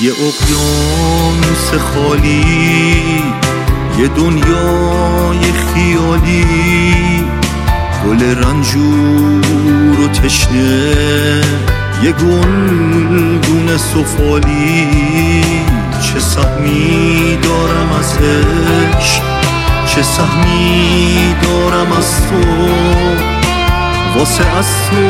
یه اقیانوس خالی، یه دنیای خیالی، گل رنجور و تشنه، یه گلدون سفالی. چه سهمی دارم از عشق، چه سهمی دارم از تو، واسه از تو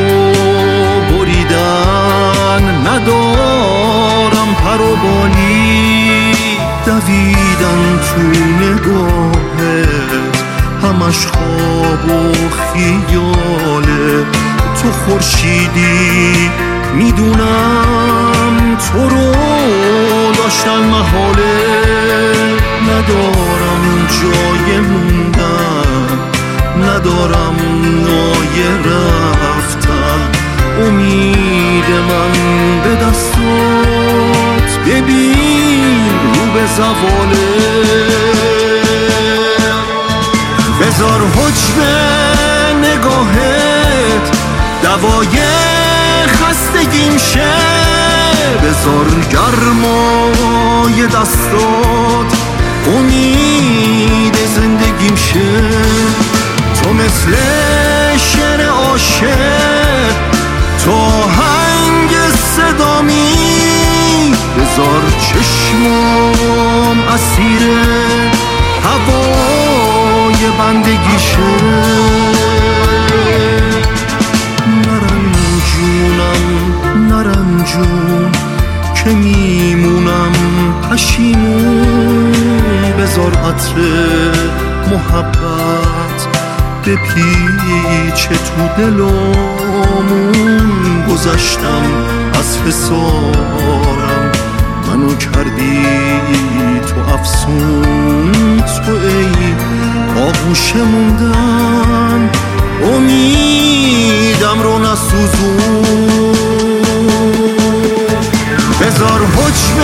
بریدن ندارم پر و بالی. دویدن تو نگاهت همش خواب و خیاله، تو خورشیدی میدونم تو رو داشتن محاله. ندارم جای موندن، ندارم نای رفتن، امید من به دستات ببین رو به زواله. بذار حجب نگاهت دوای خستگیم شه، بذار گرمای دستات امید زندگیم شه. تو مثل شعر عاشق، تو آهنگ صدامی، بذار چشمام اسیر هوای بندگی شه. نرنجون که میمونم پشیمون، بذار عطر محبت بپیچه تو دلامون. گذشتم از حصارم، منو کردی تو افسون، تو ای آغوش موندن امیدم رو نسوزون. بذار حجم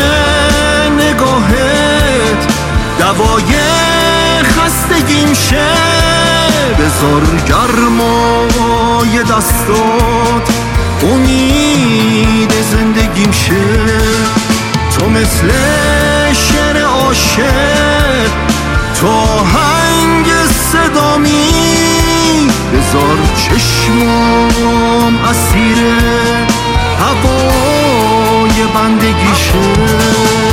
نگاهت دوای خستگیم شه، بذار گرمای دستات امید زندگیم شه. تو مثل شعر عاشق، تو آهنگ صدامی، بذار چشمام اسیر هوای بندگی شه.